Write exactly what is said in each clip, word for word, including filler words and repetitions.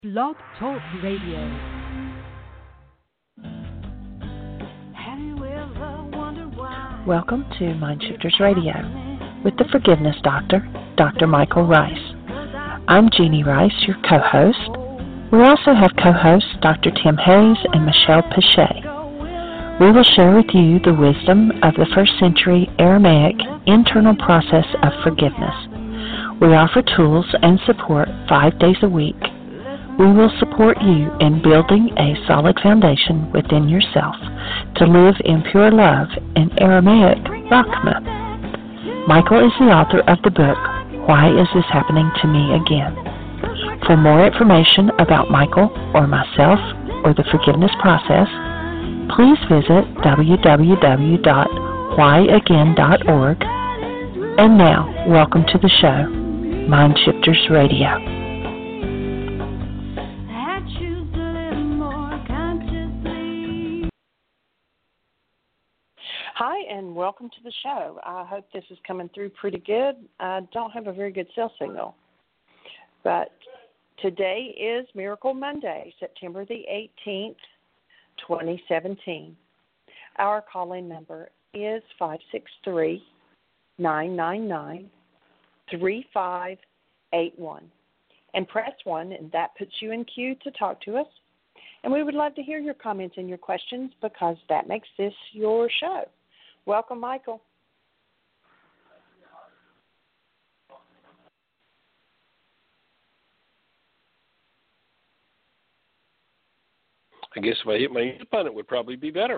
Blog Talk Radio. Welcome to Mindshifters Radio with the Forgiveness Doctor, Doctor Michael Ryce. I'm Jeannie Ryce, your co-host. We also have co-hosts Doctor Tim Hayes and Michelle Pichet. We will share with you the wisdom of the first century Aramaic internal process of forgiveness. We offer tools and support five days a week. We will support you in building a solid foundation within yourself to live in pure love in Aramaic Rachma. Michael is the author of the book, Why Is This Happening to Me Again? For more information about Michael or myself or the forgiveness process, please visit w w w dot why again dot org. And now, welcome to the show, Mindshifters Radio. Hi, and welcome to the show. I hope this is coming through pretty good. I don't have a very good cell signal, but today is Miracle Monday, September the eighteenth, twenty seventeen. Our call-in number is five six three, nine nine nine, three five eight one. And press one, and that puts you in queue to talk to us. And we would love to hear your comments and your questions because that makes this your show. Welcome, Michael. I guess if I hit my mute button, it would probably be better.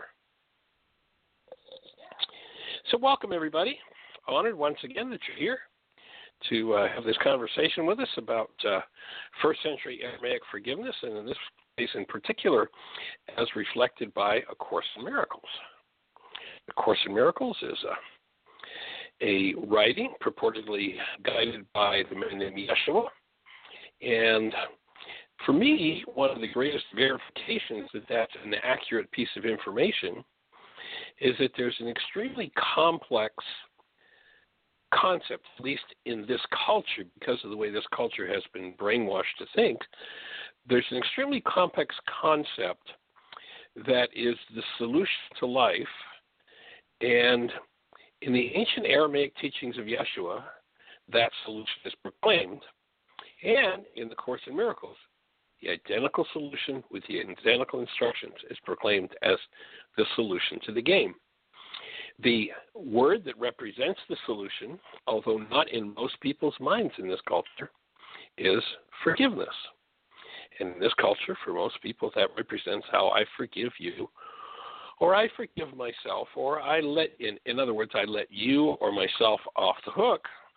So welcome, everybody. Honored once again that you're here to uh, have this conversation with us about uh, first century Aramaic forgiveness, and in this case in particular, as reflected by A Course in Miracles. A Course in Miracles is a, a writing purportedly guided by the man named Yeshua. And for me, one of the greatest verifications that that's an accurate piece of information is that there's an extremely complex concept, at least in this culture, because of the way this culture has been brainwashed to think. There's an extremely complex concept that is the solution to life. And in the ancient Aramaic teachings of Yeshua, that solution is proclaimed. And in the Course in Miracles, the identical solution with the identical instructions is proclaimed as the solution to the game. The word that represents the solution, although not in most people's minds in this culture, is forgiveness. And in this culture, for most people, that represents how I forgive you, or I forgive myself, or I let, in, in other words, I let you or myself off the hook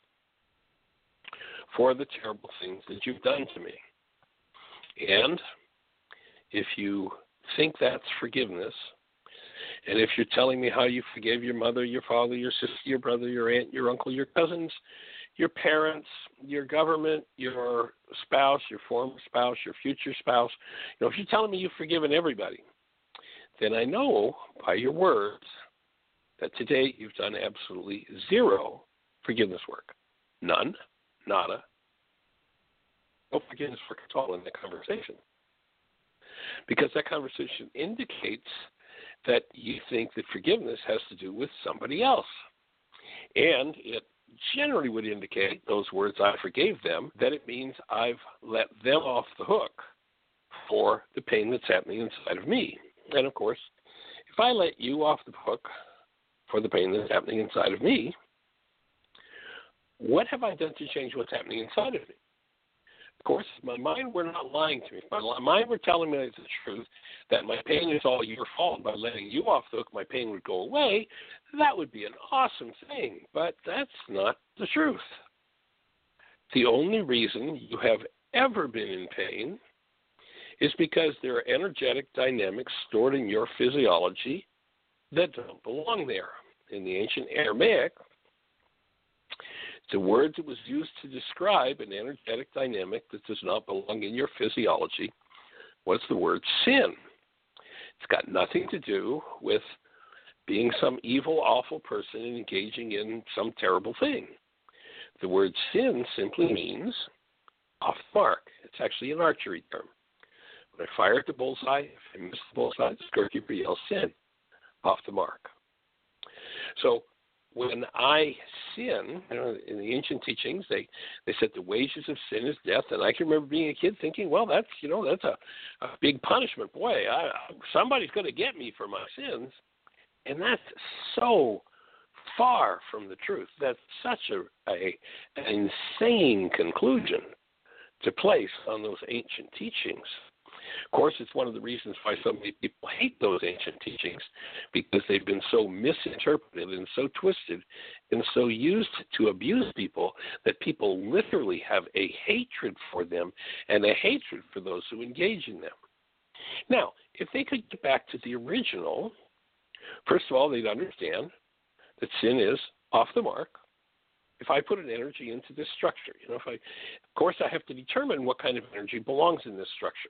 for the terrible things that you've done to me. And if you think that's forgiveness, and if you're telling me how you forgave your mother, your father, your sister, your brother, your aunt, your uncle, your cousins, your parents, your government, your spouse, your former spouse, your future spouse, you know, if you're telling me you've forgiven everybody, then I know by your words that today you've done absolutely zero forgiveness work. None, nada, no forgiveness work at all in that conversation. Because that conversation indicates that you think that forgiveness has to do with somebody else. And it generally would indicate, those words, I forgave them, that it means I've let them off the hook for the pain that's happening inside of me. And, of course, if I let you off the hook for the pain that's happening inside of me, what have I done to change what's happening inside of me? Of course, if my mind were not lying to me, if my mind were telling me the truth, that my pain is all your fault, by letting you off the hook, my pain would go away, that would be an awesome thing. But that's not the truth. The only reason you have ever been in pain is because there are energetic dynamics stored in your physiology that don't belong there. In the ancient Aramaic, the word that was used to describe an energetic dynamic that does not belong in your physiology was the word sin. It's got nothing to do with being some evil, awful person and engaging in some terrible thing. The word sin simply means off the mark. It's actually an archery term. When I fire at the bullseye, if I miss the bullseye, the scorekeeper yells sin, off the mark. So when I sin, you know, in the ancient teachings, they, they said the wages of sin is death. And I can remember being a kid thinking, well, that's, you know, that's a, a big punishment. Boy, I, somebody's going to get me for my sins. And that's so far from the truth. That's such a, a an insane conclusion to place on those ancient teachings. Of course, it's one of the reasons why so many people hate those ancient teachings, because they've been so misinterpreted and so twisted and so used to abuse people that people literally have a hatred for them and a hatred for those who engage in them. Now, if they could get back to the original, first of all, they'd understand that sin is off the mark. If I put an energy into this structure, you know, if I, of course, I have to determine what kind of energy belongs in this structure.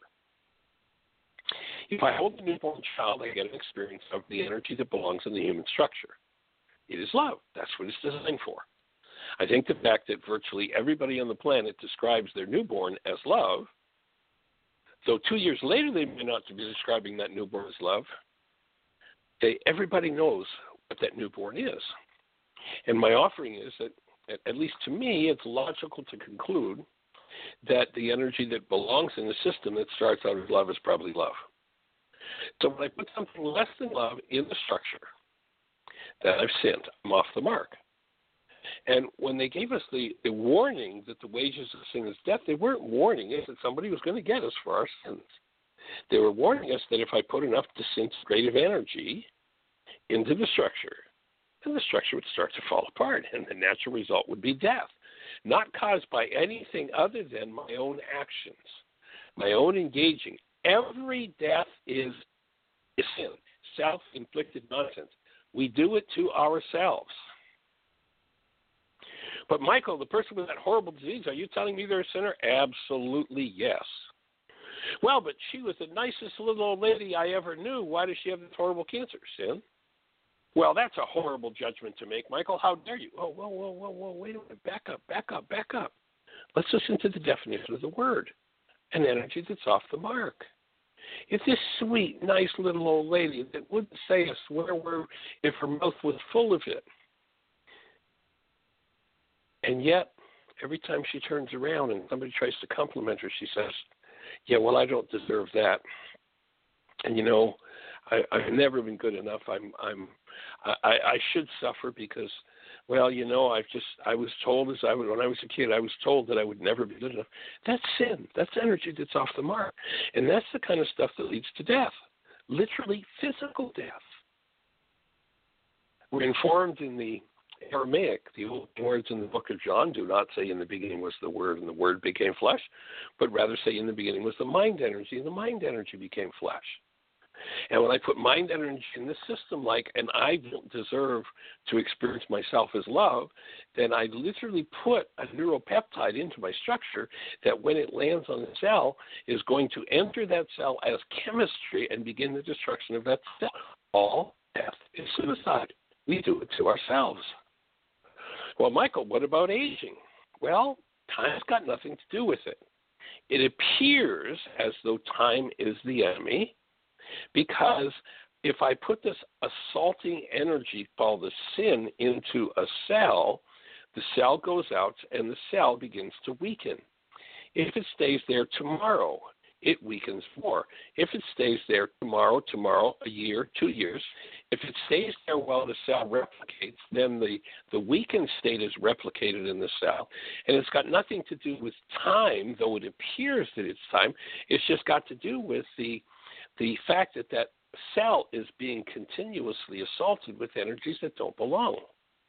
If I hold a newborn child, I get an experience of the energy that belongs in the human structure. It is love. That's what it's designed for. I think the fact that virtually everybody on the planet describes their newborn as love, though two years later they may not be describing that newborn as love, they, everybody knows what that newborn is. And my offering is that, at least to me, it's logical to conclude that the energy that belongs in the system that starts out as love is probably love. So when I put something less than love in the structure, that I've sinned, I'm off the mark. And when they gave us the, the warning that the wages of sin is death, they weren't warning us that somebody was going to get us for our sins. They were warning us that if I put enough disintegrative energy into the structure, then the structure would start to fall apart, and the natural result would be death, not caused by anything other than my own actions, my own engaging. Every death is a sin, self-inflicted nonsense. We do it to ourselves. But Michael, the person with that horrible disease, are you telling me they're a sinner? Absolutely yes. Well, but she was the nicest little old lady I ever knew. Why does she have this horrible cancer? Sin? Well, that's a horrible judgment to make, Michael. How dare you? Oh, whoa, whoa, whoa, whoa, wait a minute. Back up, back up, back up. Let's listen to the definition of the word. An energy that's off the mark. If this sweet, nice little old lady that wouldn't say a swear word if her mouth was full of it, and yet every time she turns around and somebody tries to compliment her, she says, yeah, well, I don't deserve that. And, you know, I, I've never been good enough. I'm, I'm, I, I should suffer because, well, you know, I've just, I was told as I would, when I was a kid, I was told that I would never be good enough. That's sin. That's energy that's off the mark. And that's the kind of stuff that leads to death, literally physical death. We're informed in the Aramaic, the old words in the book of John do not say in the beginning was the Word and the Word became flesh, but rather say in the beginning was the mind energy and the mind energy became flesh. And when I put mind energy in this system, like, and I don't deserve to experience myself as love, then I literally put a neuropeptide into my structure that when it lands on the cell is going to enter that cell as chemistry and begin the destruction of that cell. All death is suicide. We do it to ourselves. Well, Michael, what about aging? Well, time's got nothing to do with it. It appears as though time is the enemy, because if I put this assaulting energy called the sin into a cell, the cell goes out and the cell begins to weaken. If it stays there tomorrow, it weakens more. If it stays there tomorrow, tomorrow, a year, two years, if it stays there while the cell replicates, then the, the weakened state is replicated in the cell. And it's got nothing to do with time, though it appears that it's time. It's just got to do with the the fact that that cell is being continuously assaulted with energies that don't belong.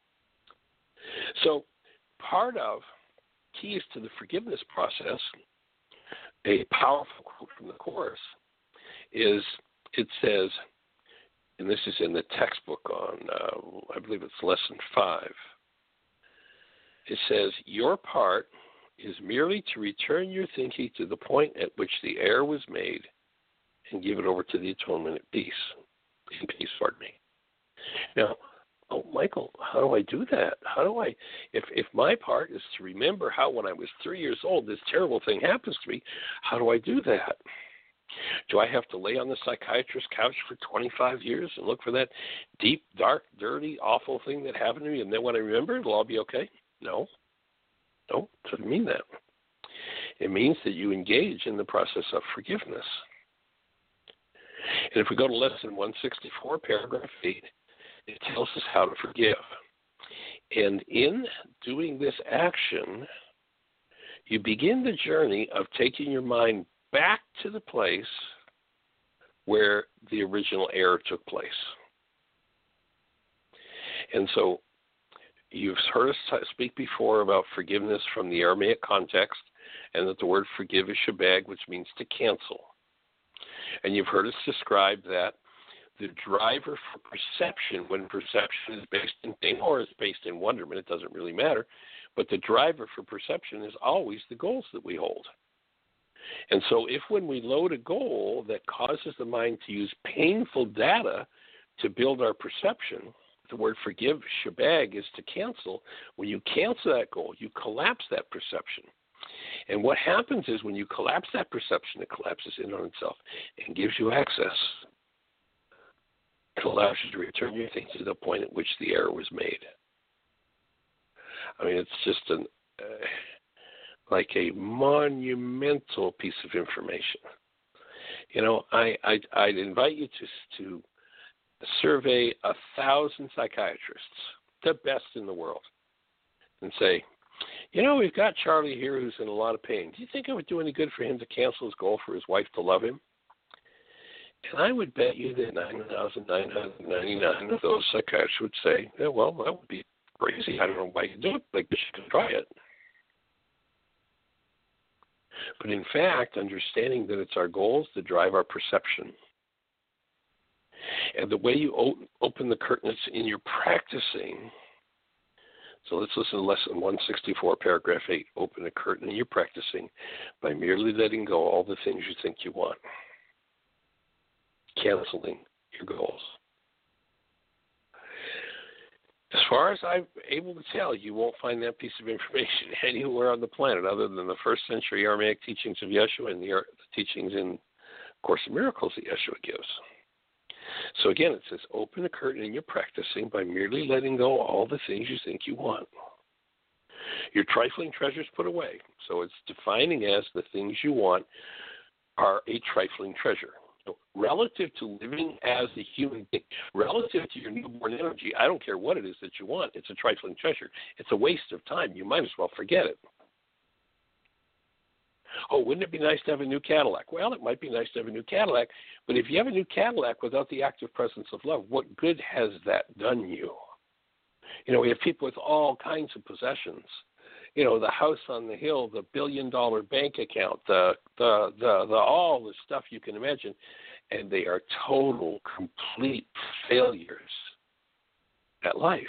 So part of keys to the forgiveness process, a powerful quote from the Course, is it says, and this is in the textbook on, uh, I believe it's lesson five, it says, your part is merely to return your thinking to the point at which the error was made and give it over to the atonement at peace. In peace, pardon me. Now, oh, Michael, how do I do that? How do I, if if my part is to remember how when I was three years old this terrible thing happens to me, how do I do that? Do I have to lay on the psychiatrist's couch for twenty-five years and look for that deep, dark, dirty, awful thing that happened to me, and then when I remember, it'll all be okay? No. No, it doesn't mean that. It means that you engage in the process of forgiveness. And if we go to lesson one sixty-four, paragraph eight, it tells us how to forgive. And in doing this action, you begin the journey of taking your mind back to the place where the original error took place. And so you've heard us speak before about forgiveness from the Aramaic context, and that the word forgive is shabag, which means to cancel. And you've heard us describe that the driver for perception, when perception is based in pain or is based in wonderment, it doesn't really matter, but the driver for perception is always the goals that we hold. And so if when we load a goal that causes the mind to use painful data to build our perception, the word forgive, shabag, is to cancel. When you cancel that goal, you collapse that perception. And what happens is when you collapse that perception, it collapses in on itself and gives you access. It allows you to return your thinking to the point at which the error was made. I mean, it's just an, uh, like a monumental piece of information. You know, I, I'd, I'd invite you to, to survey a thousand psychiatrists, the best in the world, and say, you know, we've got Charlie here who's in a lot of pain. Do you think it would do any good for him to cancel his goal for his wife to love him? And I would bet you that nine thousand nine hundred ninety-nine of those psychiatrists would say, yeah, well, that would be crazy. I don't know why you do it. Like, you should try it. But in fact, understanding that it's our goals that drive our perception. And the way you o- open the curtains in your practicing. So let's listen to lesson one sixty-four, paragraph eight. Open a curtain in your practicing by merely letting go all the things you think you want. Canceling your goals. As far as I'm able to tell, you won't find that piece of information anywhere on the planet other than the first century Aramaic teachings of Yeshua and the, the teachings in Course in Miracles that Yeshua gives. So again, it says, open a curtain in your practicing by merely letting go all the things you think you want. Your trifling treasures put away. So it's defining as the things you want are a trifling treasure. Relative to living as a human being, relative to your newborn energy, I don't care what it is that you want. It's a trifling treasure. It's a waste of time. You might as well forget it. Oh, wouldn't it be nice to have a new Cadillac? Well, it might be nice to have a new Cadillac, but if you have a new Cadillac without the active presence of love, what good has that done you? You know, we have people with all kinds of possessions. You know, the house on the hill, the billion-dollar bank account, the, the the the all the stuff you can imagine, and they are total, complete failures at life.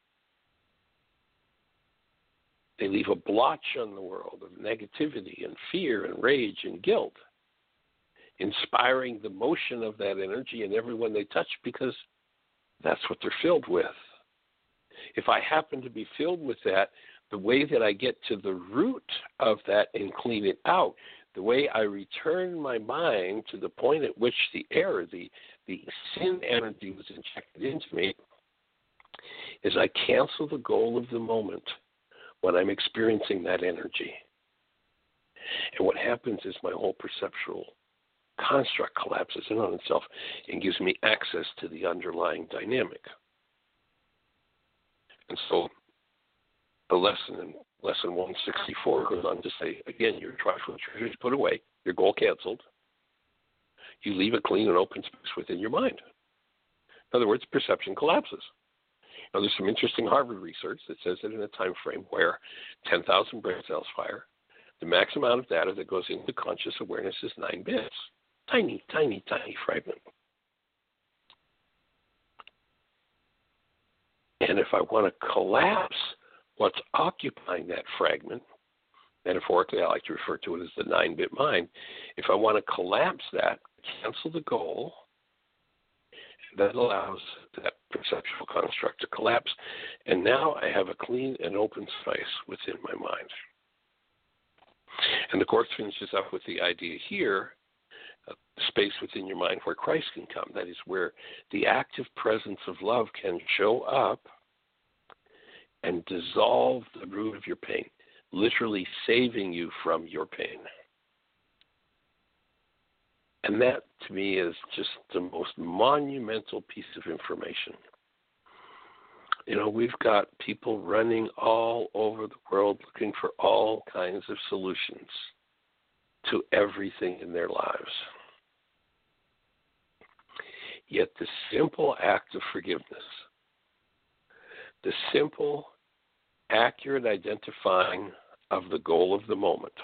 They leave a blotch on the world of negativity and fear and rage and guilt, inspiring the motion of that energy in everyone they touch because that's what they're filled with. If I happen to be filled with that, the way that I get to the root of that and clean it out, the way I return my mind to the point at which the error, the, the sin energy was injected into me, is I cancel the goal of the moment when I'm experiencing that energy. And what happens is my whole perceptual construct collapses in on itself and gives me access to the underlying dynamic. And so the lesson in lesson one sixty-four goes on to say, again, your trifling treasures put away, your goal canceled. You leave a clean and open space within your mind. In other words, perception collapses. Now, there's some interesting Harvard research that says that in a time frame where ten thousand brain cells fire, the max amount of data that goes into conscious awareness is nine bits. Tiny, tiny, tiny fragment. And if I want to collapse what's occupying that fragment, metaphorically I like to refer to it as the nine-bit mind, if I want to collapse that, cancel the goal, that allows that perceptual construct to collapse, and now I have a clean and open space within my mind. And the Course finishes up with the idea here, uh, space within your mind where Christ can come. That is where the active presence of love can show up and dissolve the root of your pain, literally saving you from your pain. And that, to me, is just the most monumental piece of information. You know, we've got people running all over the world looking for all kinds of solutions to everything in their lives. Yet the simple act of forgiveness, the simple, accurate identifying of the goal of the moment,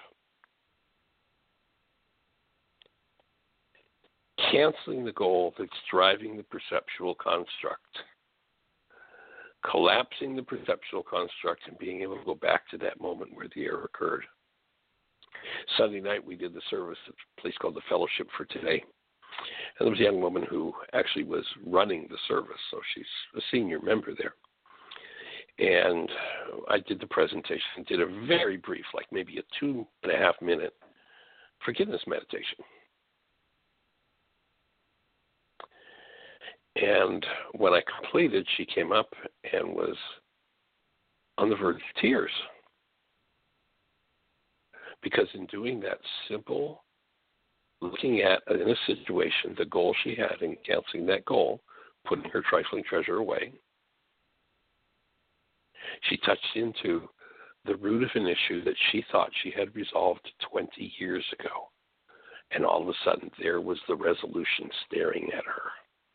canceling the goal that's driving the perceptual construct, collapsing the perceptual construct and being able to go back to that moment where the error occurred. Sunday night we did the service at a place called the Fellowship for Today. And there was a young woman who actually was running the service, so she's a senior member there. And I did the presentation, did a very brief, like maybe a two and a half minute forgiveness meditation. And when I completed, she came up and was on the verge of tears. Because in doing that simple, looking at, in a situation, the goal she had and canceling that goal, putting her trifling treasure away, she touched into the root of an issue that she thought she had resolved twenty years ago. And all of a sudden, there was the resolution staring at her.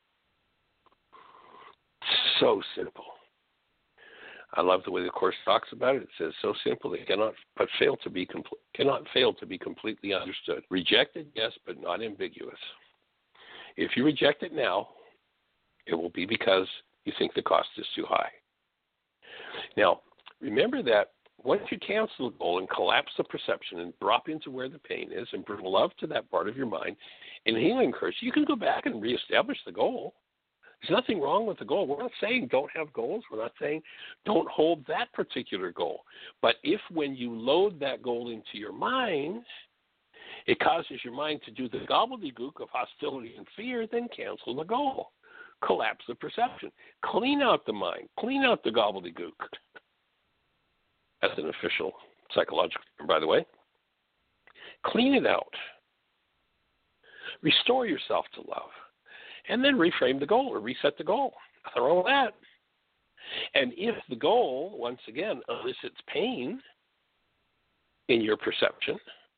So simple. I love the way the Course talks about it. It says, so simple it cannot but fail to be compl- cannot fail to be completely understood. Rejected, yes, but not ambiguous. If you reject it now, it will be because you think the cost is too high. Now, remember that once you cancel the goal and collapse the perception and drop into where the pain is and bring love to that part of your mind, in healing course, you can go back and reestablish the goal. There's nothing wrong with the goal. We're not saying don't have goals. We're not saying don't hold that particular goal. But if when you load that goal into your mind, it causes your mind to do the gobbledygook of hostility and fear, then cancel the goal. Collapse the perception. Clean out the mind. Clean out the gobbledygook. That's an official psychological term, by the way. Clean it out. Restore yourself to love. And then reframe the goal or reset the goal. Nothing wrong with that. And if the goal, once again, elicits pain in your perception,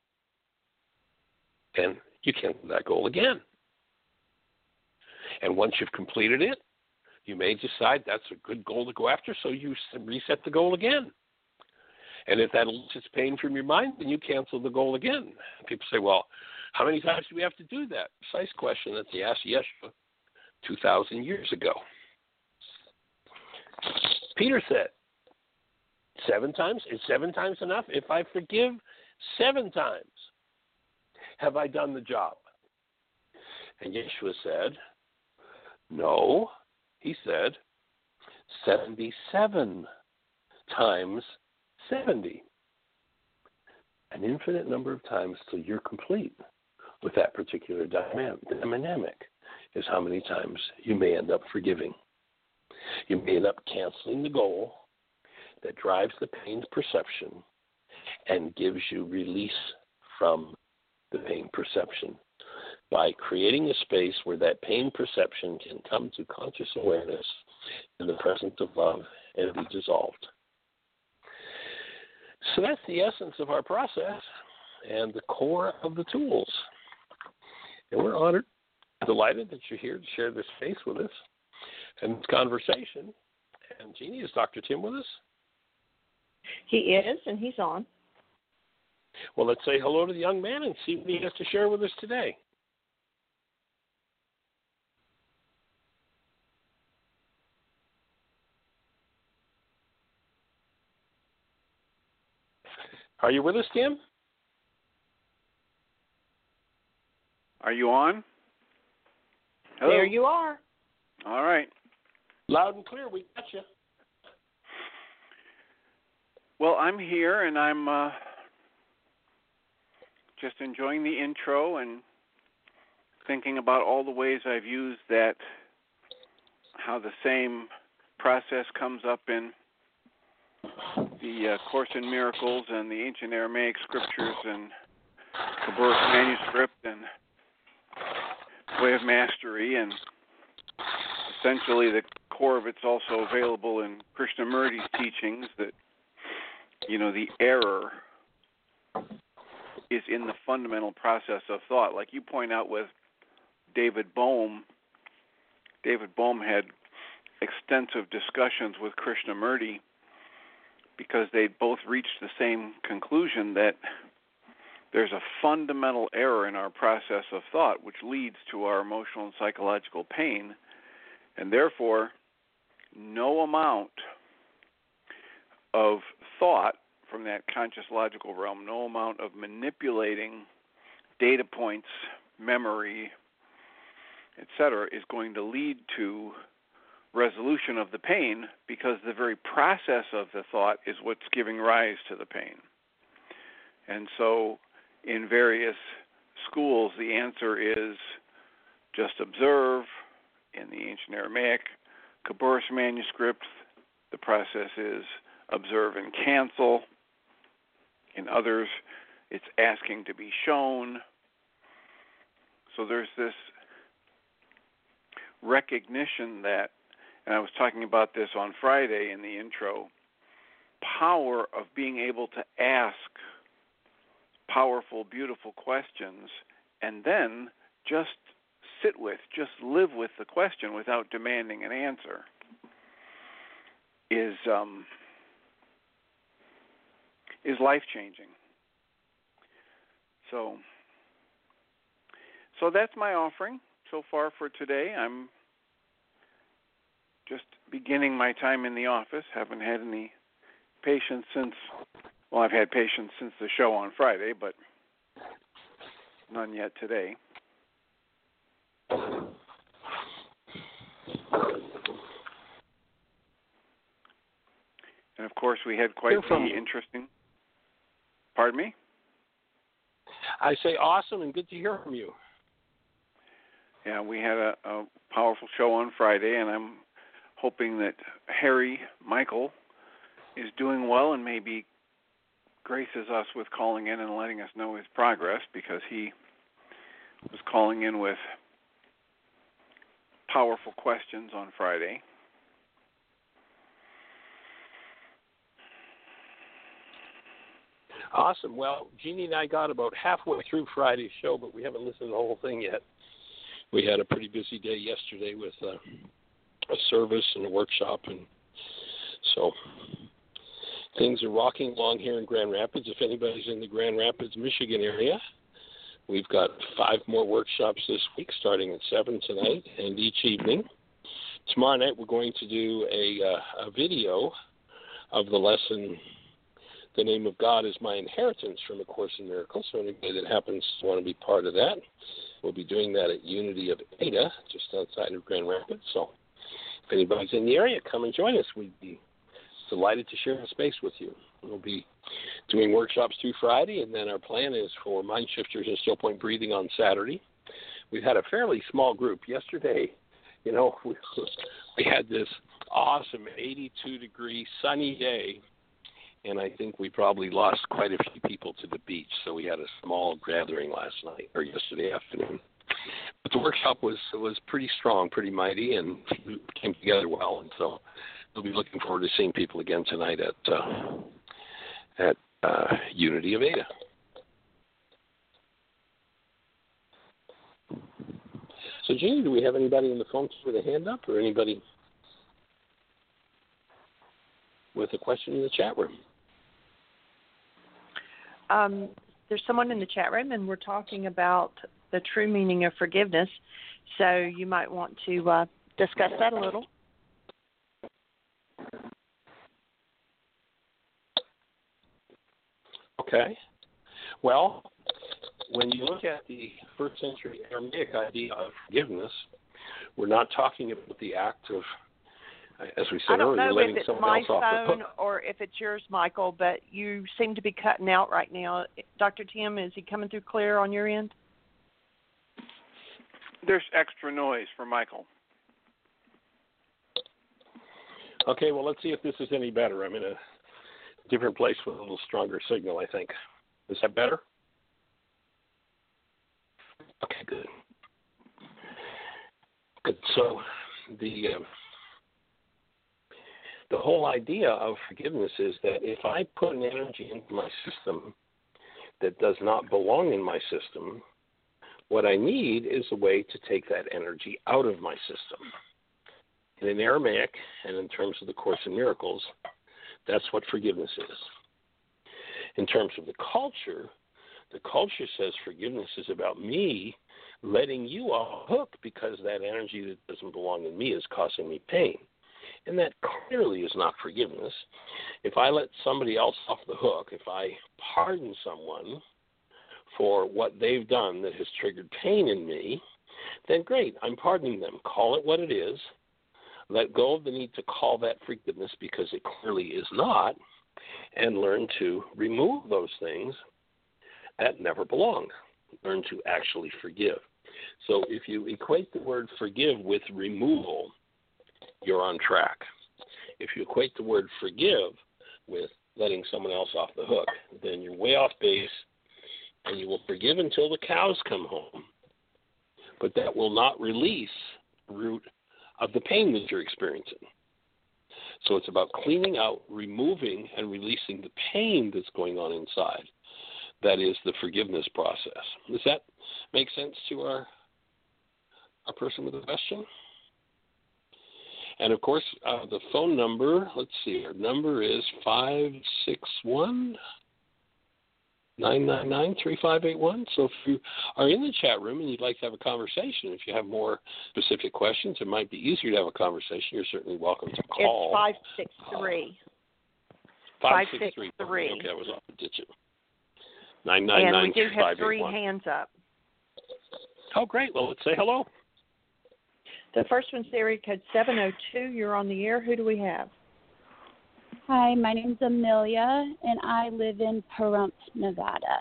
then you cancel that goal again. And once you've completed it, you may decide that's a good goal to go after, so you reset the goal again. And if that elicits pain from your mind, then you cancel the goal again. People say, well, how many times do we have to do that? Precise question that they asked Yeshua two thousand years ago. Peter said, seven times? Is seven times enough? If I forgive seven times, have I done the job? And Yeshua said, no. He said, seventy-seven times seventy. An infinite number of times till you're complete with that particular dynamic is how many times you may end up forgiving. You may end up canceling the goal that drives the pain perception and gives you release from the pain perception by creating a space where that pain perception can come to conscious awareness in the presence of love and be dissolved. So that's the essence of our process and the core of the tools. And we're honored, delighted that you're here to share this space with us and this conversation. And Jeannie, is Doctor Tim with us? He is, and he's on. Well, let's say hello to the young man and see what he has to share with us today. Are you with us, Tim? Are you on? Hello? There you are. All right. Loud and clear, we got you. Well, I'm here, and I'm uh, just enjoying the intro and thinking about all the ways I've used that, how the same process comes up in the uh, Course in Miracles and the ancient Aramaic scriptures and Khabura's manuscript and Way of Mastery, and essentially the core of it's also available in Krishnamurti's teachings, that, you know, the error is in the fundamental process of thought. Like you point out with David Bohm, David Bohm had extensive discussions with Krishnamurti because they both reached the same conclusion that there's a fundamental error in our process of thought which leads to our emotional and psychological pain, and therefore no amount of thought from that conscious logical realm, no amount of manipulating data points, memory, et cetera, is going to lead to resolution of the pain, because the very process of the thought is what's giving rise to the pain. And so in various schools, the answer is just observe. In the ancient Aramaic, Khabura's manuscript, the process is observe and cancel. In others, it's asking to be shown. So there's this recognition that, and I was talking about this on Friday in the intro, power of being able to ask powerful, beautiful questions and then just sit with, just live with the question without demanding an answer is um, is life-changing. So, so that's my offering so far for today. I'm just beginning my time in the office. Haven't had any patients since, well, I've had patients since the show on Friday, but none yet today. And of course, we had quite the interesting. Pardon me? I say awesome and good to hear from you. Yeah, we had a, a powerful show on Friday, and I'm hoping that Harry Michael is doing well and maybe graces us with calling in and letting us know his progress, because he was calling in with powerful questions on Friday. Awesome. Well, Jeannie and I got about halfway through Friday's show, but we haven't listened to the whole thing yet. We had a pretty busy day yesterday with uh, a service and a workshop, and so things are rocking along here in Grand Rapids. If anybody's in the Grand Rapids, Michigan area, we've got five more workshops this week, starting at seven tonight and each evening. Tomorrow night we're going to do a, uh, a video of the lesson, The Name of God is My Inheritance, from A Course in Miracles. So anybody that happens to want to be part of that, we'll be doing that at Unity of Ada, just outside of Grand Rapids. So if anybody's in the area, come and join us. We'd be delighted to share a space with you. We'll be doing workshops through Friday, and then our plan is for Mind Shifters and Still Point Breathing on Saturday. We've had a fairly small group. Yesterday, you know, we, we had this awesome eighty-two degree sunny day, and I think we probably lost quite a few people to the beach, so we had a small gathering last night, or yesterday afternoon. But the workshop was was pretty strong, pretty mighty, and came together well, and so we'll be looking forward to seeing people again tonight at uh, at uh, Unity of Ada. So, Jeannie, do we have anybody on the phone with a hand up, or anybody with a question in the chat room? Um, there's someone in the chat room, and we're talking about the true meaning of forgiveness. So you might want to uh, discuss that a little. Okay. Well, when you look at the first century Aramaic idea of forgiveness, we're not talking about the act of, as we said I don't earlier, know letting if it's someone my else off the phone hook. or if it's yours, Michael, but you seem to be cutting out right now. Doctor Tim, is he coming through clear on your end? There's extra noise for Michael. Okay, well, let's see if this is any better. I'm in a different place with a little stronger signal, I think. Is that better? Okay, good. Good. So the uh, the whole idea of forgiveness is that if I put an energy into my system that does not belong in my system, what I need is a way to take that energy out of my system. And in Aramaic, and in terms of the Course in Miracles, that's what forgiveness is. In terms of the culture, the culture says forgiveness is about me letting you off the hook because that energy that doesn't belong in me is causing me pain. And that clearly is not forgiveness. If I let somebody else off the hook, if I pardon someone for what they've done that has triggered pain in me, then great, I'm pardoning them. Call it what it is. Let go of the need to call that forgiveness because it clearly is not, and learn to remove those things that never belonged. Learn to actually forgive. So if you equate the word forgive with removal, you're on track. If you equate the word forgive with letting someone else off the hook, then you're way off base, and you will forgive until the cows come home. But that will not release the root of the pain that you're experiencing. So it's about cleaning out, removing, and releasing the pain that's going on inside. That is the forgiveness process. Does that make sense to our, our person with a question? And, of course, uh, the phone number, let's see, our number is five six one, nine nine nine, three five eight one. So if you are in the chat room and you'd like to have a conversation, if you have more specific questions, it might be easier to have a conversation. You're certainly welcome to call. It's five six three. Uh, five six three. Okay, I was off the digit. nine nine nine, and we do have three one. hands up. Oh, great. Well, let's say hello. The first one's area code seven oh two. You're on the air. Who do we have? Hi, my name's Amelia, and I live in Pahrump, Nevada.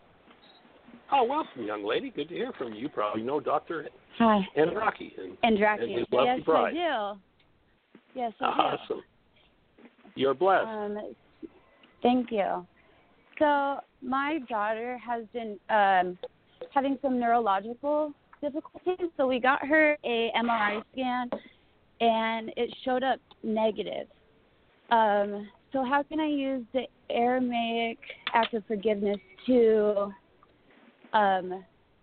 Oh, welcome, young lady. Good to hear from you. You probably know Doctor Hi. Andraki and, Andraki. and his lovely yes, bride. I do. Yes, I awesome. do. You're blessed. Um, thank you. So my daughter has been um, having some neurological difficulties, so we got her a M R I scan, and it showed up negative. Um, so how can I use the Aramaic act of forgiveness to, um,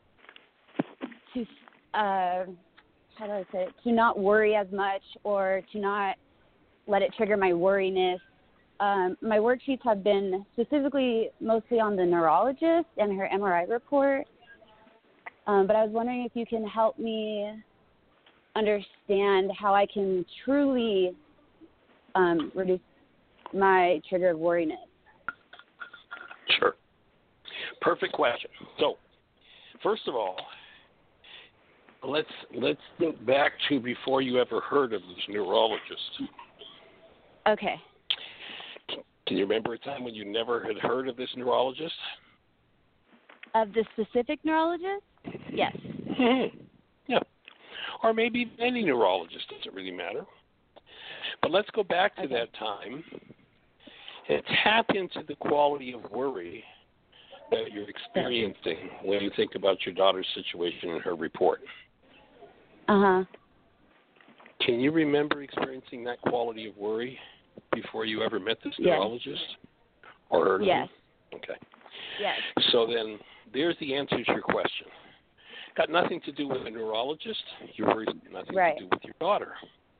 to, uh, how do I say it, to not worry as much or to not let it trigger my worriness? Um, my worksheets have been specifically mostly on the neurologist and her M R I report, um, but I was wondering if you can help me understand how I can truly um, reduce my trigger of worriness. Sure. Perfect question. So, first of all, let's let's think back to before you ever heard of this neurologist. Okay. Can you remember a time when you never had heard of this neurologist? Of the specific neurologist? Yes. Mm-hmm. Yeah. Or maybe any neurologist, doesn't really matter. But let's go back to okay. that time and tap into the quality of worry that you're experiencing when you think about your daughter's situation and her report. Uh-huh. Can you remember experiencing that quality of worry before you ever met this yes. neurologist? Or heard of yes. him? Okay. Yes. So then there's the answer to your question. Got nothing to do with a neurologist. Your worry got nothing right. to do with your daughter.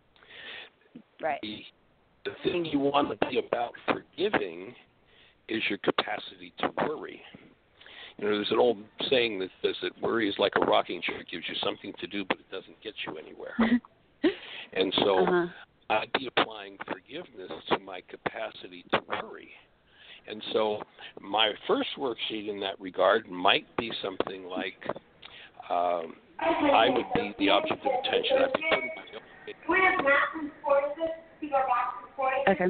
Right. The, the thing you want to be about forgiving is your capacity to worry. You know, there's an old saying that says that worry is like a rocking chair. It gives you something to do, but it doesn't get you anywhere. And so uh-huh. I'd be applying forgiveness to my capacity to worry. And so my first worksheet in that regard might be something like um, I would be the object of attention. I'd be putting Okay.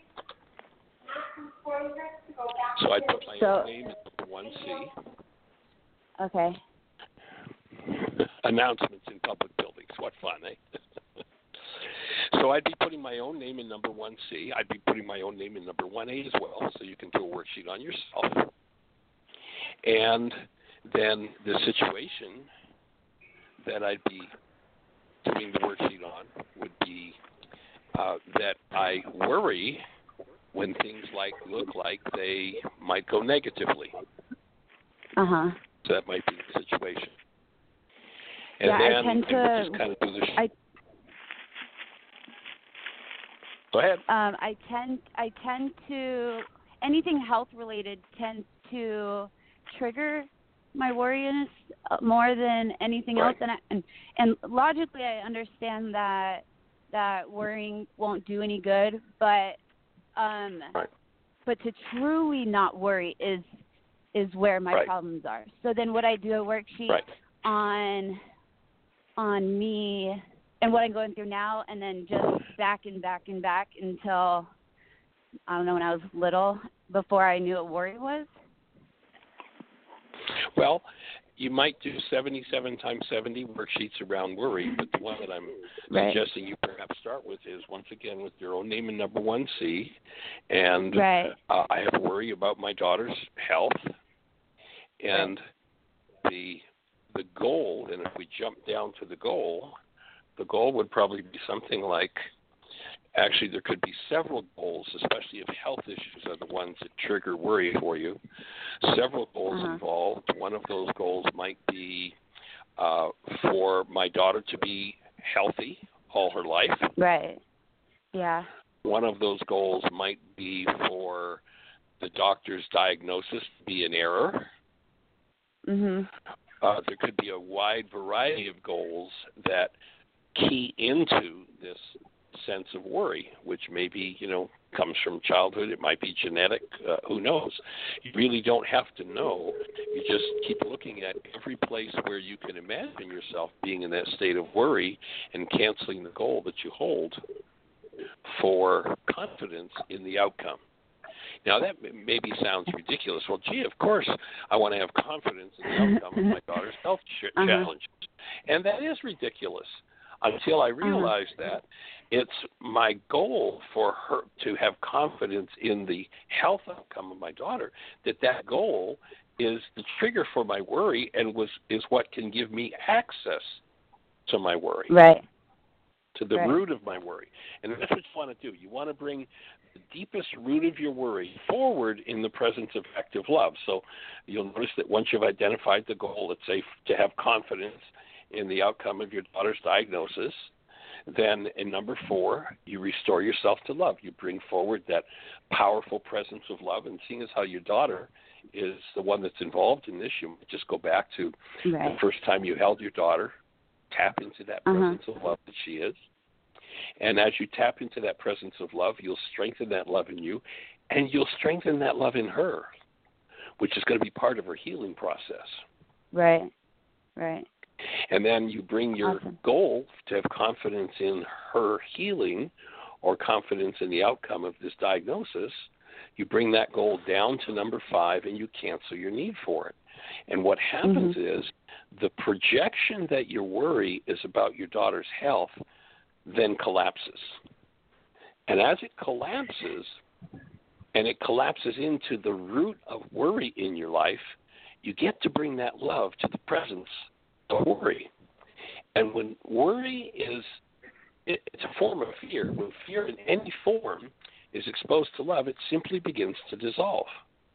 So I'd put my so, own name at one C. Okay. announcements in public buildings. What fun, eh? So I'd be putting my own name in number one C. I'd be putting my own name in number one A as well, so you can do a worksheet on yourself. And then the situation that I'd be doing the worksheet on would be uh, that I worry when things like look like they might go negatively. Uh huh. So that might be the situation. And yeah, then I tend to. we'll just kind of do the sh- I, Go ahead. Um, I tend I tend to anything health related tends to trigger my worriness more than anything right. else, and, I, and and logically I understand that that worrying won't do any good, but um, right. but to truly not worry is is where my right. problems are. So then would I do a worksheet right. on on me and what I'm going through now, and then just back and back and back until, I don't know, when I was little, before I knew what worry was? Well, you might do seventy-seven times seventy worksheets around worry, but the one that I'm right. suggesting you perhaps start with is, once again, with your own name in number one C, and right. uh, I have worry about my daughter's health, and right. the the goal, and if we jump down to the goal, the goal would probably be something like, actually there could be several goals, especially if health issues are the ones that trigger worry for you. Several goals uh-huh. involved. One of those goals might be uh, for my daughter to be healthy all her life. Right. Yeah. One of those goals might be for the doctor's diagnosis to be an error. Mhm. Uh, there could be a wide variety of goals that key into this sense of worry, which maybe, you know, comes from childhood. It might be genetic. Uh, who knows? You really don't have to know. You just keep looking at every place where you can imagine yourself being in that state of worry and canceling the goal that you hold for confidence in the outcome. Now, that maybe sounds ridiculous. Well, gee, of course I want to have confidence in the outcome of my daughter's health ch- uh-huh. challenges. And that is ridiculous. Until I realized uh-huh. that it's my goal for her to have confidence in the health outcome of my daughter, that that goal is the trigger for my worry and was is what can give me access to my worry. Right. To the right. root of my worry. And that's what you want to do. You want to bring the deepest root of your worry forward in the presence of active love. So you'll notice that once you've identified the goal, let's say to have confidence in the outcome of your daughter's diagnosis, then in number four, you restore yourself to love. You bring forward that powerful presence of love, and seeing as how your daughter is the one that's involved in this, you might just go back to right. the first time you held your daughter, tap into that uh-huh. presence of love that she is. And as you tap into that presence of love, you'll strengthen that love in you, and you'll strengthen that love in her, which is going to be part of her healing process. Right, right. And then you bring your awesome. goal to have confidence in her healing or confidence in the outcome of this diagnosis. You bring that goal down to number five, and you cancel your need for it. And what happens mm-hmm. is the projection that your worry is about your daughter's health then collapses. And as it collapses, and it collapses into the root of worry in your life, you get to bring that love to the presence of worry. And when worry is, it, it's a form of fear. When fear in any form is exposed to love, it simply begins to dissolve.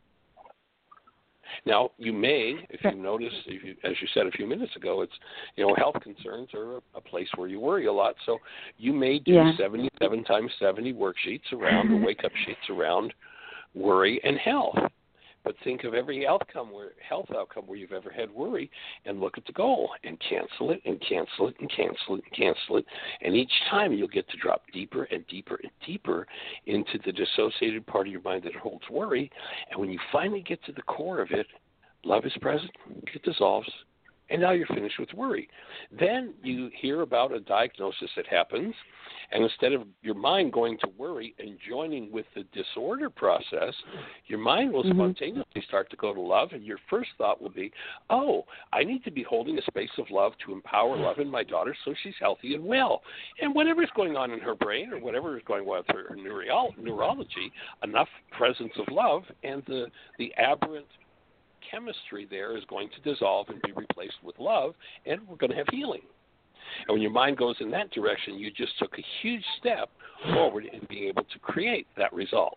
Now, you may, if you notice, if you, as you said a few minutes ago, it's, you know, health concerns are a, a place where you worry a lot. So you may do yeah. seventy-seven times seventy worksheets around, or wake-up sheets around worry and health. But think of every outcome, where health outcome where you've ever had worry, and look at the goal and cancel it and cancel it and cancel it and cancel it. And each time you'll get to drop deeper and deeper and deeper into the dissociated part of your mind that holds worry. And when you finally get to the core of it, love is present, it dissolves, And now you're finished with worry. Then you hear about a diagnosis that happens, and instead of your mind going to worry and joining with the disorder process, your mind will mm-hmm. spontaneously start to go to love, and your first thought will be, oh, I need to be holding a space of love to empower love in my daughter so she's healthy and well. And whatever's going on in her brain or whatever is going on with her neuro- neurology, enough presence of love and the, the aberrant chemistry there is going to dissolve and be replaced with love, and we're going to have healing. And when your mind goes in that direction, you just took a huge step forward in being able to create that result.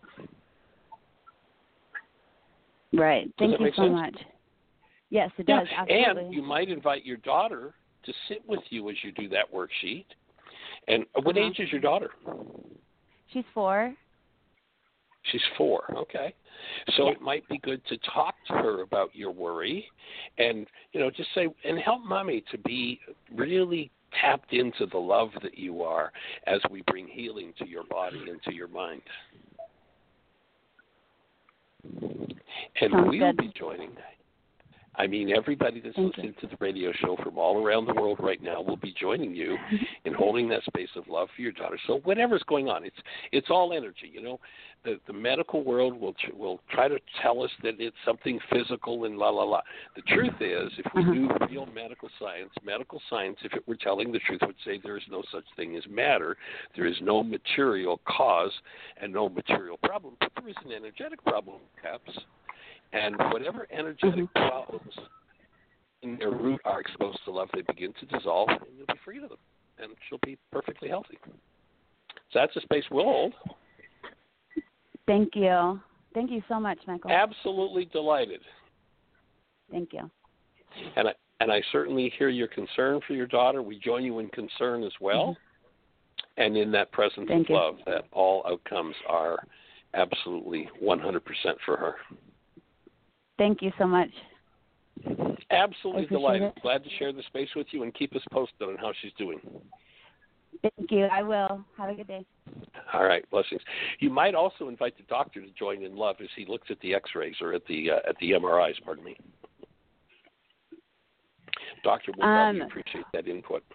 Right. Thank you so sense? much. Yes, it yeah. does. Absolutely. And you might invite your daughter to sit with you as you do that worksheet. And what uh-huh. age is your daughter? She's four. She's four, okay. So yeah. it might be good to talk to her about your worry and, you know, just say, and help Mommy to be really tapped into the love that you are as we bring healing to your body and to your mind. And Sounds we'll good. be joining. I mean, everybody that's Thank listening you. to the radio show from all around the world right now will be joining you in holding that space of love for your daughter. So whatever's going on, it's it's all energy. You know, the the medical world will will try to tell us that it's something physical and la la la. The truth is, if we uh-huh. knew real medical science, medical science, if it were telling the truth, would say there is no such thing as matter. There is no material cause and no material problem, but there is an energetic problem, perhaps. And whatever energetic mm-hmm. problems in their root are exposed to love, they begin to dissolve, and you'll be free of them, and she'll be perfectly healthy. So that's a space we'll hold. Thank you. Thank you so much, Michael. Absolutely delighted. Thank you. And I, and I certainly hear your concern for your daughter. We join you in concern as well, mm-hmm. and in that presence Thank of you. love, that all outcomes are absolutely one hundred percent for her. Thank you so much. Absolutely delighted. It. Glad to share the space with you and keep us posted on how she's doing. Thank you. I will. Have a good day. All right. Blessings. You might also invite the doctor to join in love as he looks at the X-rays or at the uh, at the M R Is. Pardon me. Doctor will um, probably appreciate that input.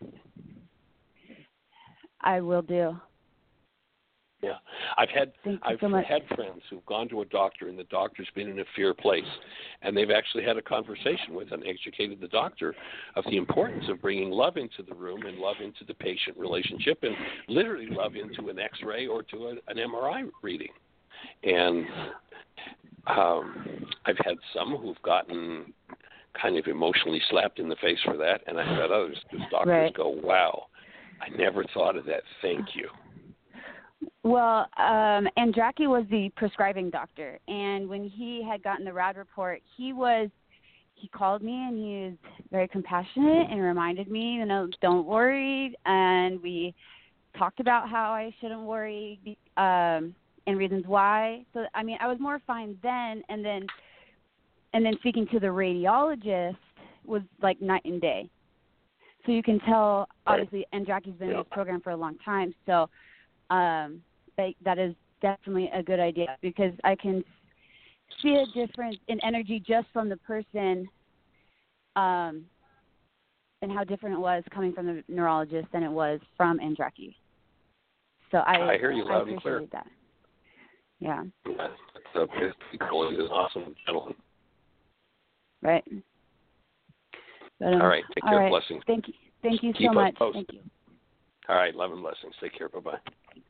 I will do. Yeah, I've had Thank I've so had friends who've gone to a doctor and the doctor's been in a fear place, and they've actually had a conversation with and educated the doctor of the importance of bringing love into the room and love into the patient relationship, and literally love into an X-ray or to a, an M R I reading. And um, I've had some who've gotten kind of emotionally slapped in the face for that, and I've had others whose doctors right. go, "Wow, I never thought of that. Thank you." Well, um, Andraki was the prescribing doctor, and when he had gotten the RAD report, he was, he called me and he was very compassionate and reminded me, you know, don't worry, and we talked about how I shouldn't worry um, and reasons why. So, I mean, I was more fine then, and then, and then speaking to the radiologist was like night and day. So you can tell, obviously, Andraki's been in this program for a long time, so Um, that, that is definitely a good idea because I can see a difference in energy just from the person um, and how different it was coming from the neurologist than it was from Andraki. So I, I hear you loud and clear. That. Yeah. That's a pretty cool. He's an awesome gentleman. Right. But, um, all right. Take care. All right. Blessings. Thank you. Thank you Keep so much. Posted. Thank you. All right. Love and blessings. Take care. Bye-bye.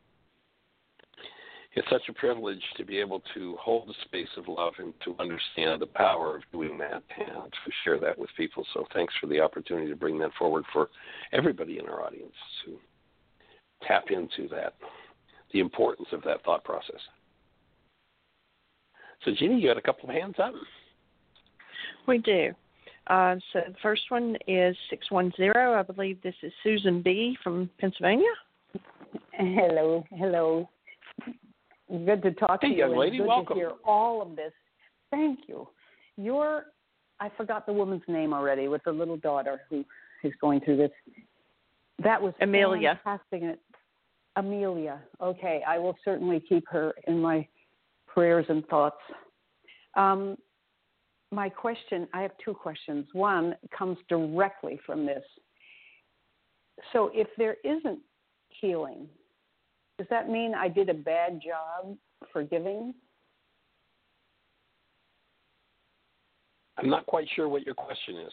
It's such a privilege to be able to hold the space of love and to understand the power of doing that and to share that with people. So thanks for the opportunity to bring that forward for everybody in our audience to tap into that, the importance of that thought process. So, Jeannie, you had a couple of hands up? We do. Uh, so the first one is six one zero. I believe this is Susan B. from Pennsylvania. Hello. Hello. Good to talk hey, to you. Young lady, good welcome. to hear all of this. Thank you. You're, I forgot the woman's name already, with the little daughter who is going through this. That was Amelia. fantastic. Amelia. Okay, I will certainly keep her in my prayers and thoughts. Um, my question, I have two questions. One comes directly from this. So if there isn't healing, does that mean I did a bad job forgiving? I'm not quite sure what your question is.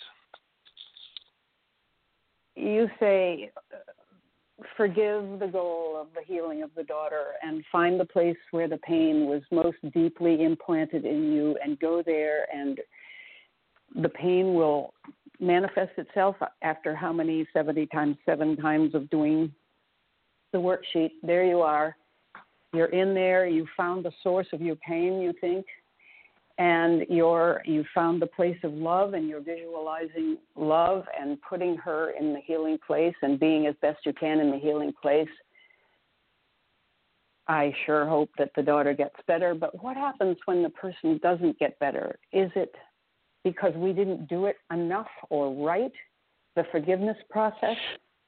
You say, forgive the goal of the healing of the daughter and find the place where the pain was most deeply implanted in you and go there, and the pain will manifest itself after how many, seventy times, seven times of doing the worksheet. There you are. You're in there. You found the source of your pain, you think, and you're, you found the place of love, and you're visualizing love and putting her in the healing place and being as best you can in the healing place. I sure hope that the daughter gets better, but what happens when the person doesn't get better? Is it because we didn't do it enough or right, the forgiveness process?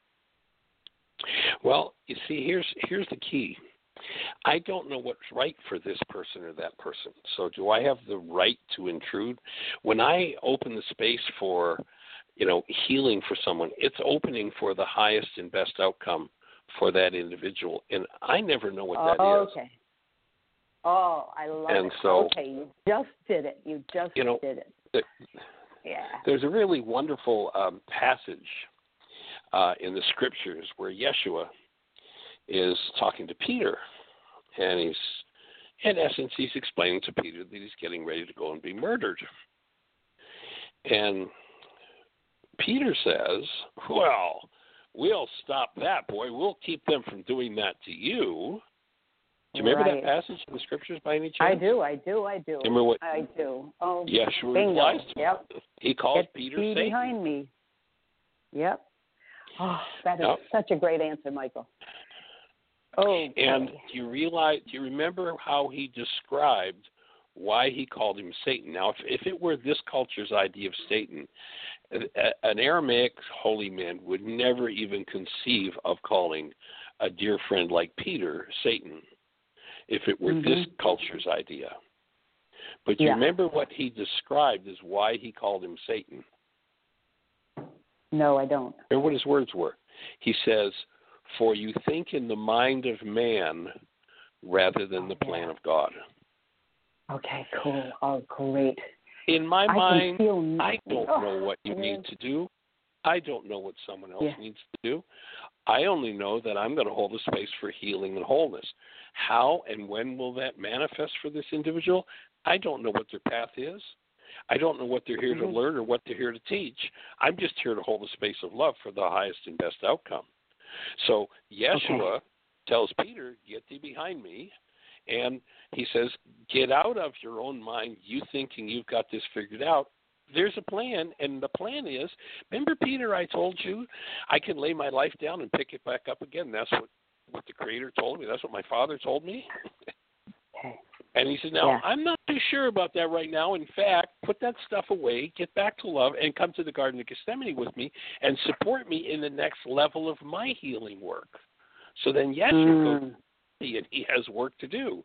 Well, you see, here's here's the key. I don't know what's right for this person or that person. So do I have the right to intrude? When I open the space for, you know, healing for someone, it's opening for the highest and best outcome for that individual. And I never know what that oh, is. Okay. Oh, I love and it. So, okay, you just did it. You just you know, did it. The, yeah. There's a really wonderful um, passage uh, in the scriptures where Yeshua is talking to Peter, and he's, in essence, he's explaining to Peter that he's getting ready to go and be murdered. And Peter says, well, we'll stop that, boy. We'll keep them from doing that to you. Do you remember right. that passage in the scriptures by any chance? I do, I do, I do. Remember what I do. Oh, Yeshua bingo. replies to Yep. him? He calls Get Peter Satan Satan. behind me. Yep. Oh, that is Yep. such a great answer, Michael. Oh. And do you realize? Do you remember how he described why he called him Satan? Now, if, if it were this culture's idea of Satan, a, an Aramaic holy man would never even conceive of calling a dear friend like Peter Satan, if it were mm-hmm. this culture's idea. But you yeah. remember what he described as why he called him Satan? No, I don't. Remember what his words were? He says, for you think in the mind of man rather than the plan yeah. of God. Okay, cool. Oh, great. In my I mind, feel... I don't oh, know what you man. need to do. I don't know what someone else yeah. needs to do. I only know that I'm going to hold a space for healing and wholeness. How and when will that manifest for this individual? I don't know what their path is. I don't know what they're here mm-hmm. to learn or what they're here to teach. I'm just here to hold a space of love for the highest and best outcome. So Yeshua okay. tells Peter, get thee behind me. And he says, get out of your own mind, you thinking you've got this figured out. There's a plan, and the plan is, remember, Peter, I told you I can lay my life down and pick it back up again. That's what, what the Creator told me. That's what my Father told me. Okay. And he said, now, yeah. I'm not too sure about that right now. In fact, put that stuff away, get back to love, and come to the Garden of Gethsemane with me and support me in the next level of my healing work. So then Yeshua mm. goes, and he has work to do.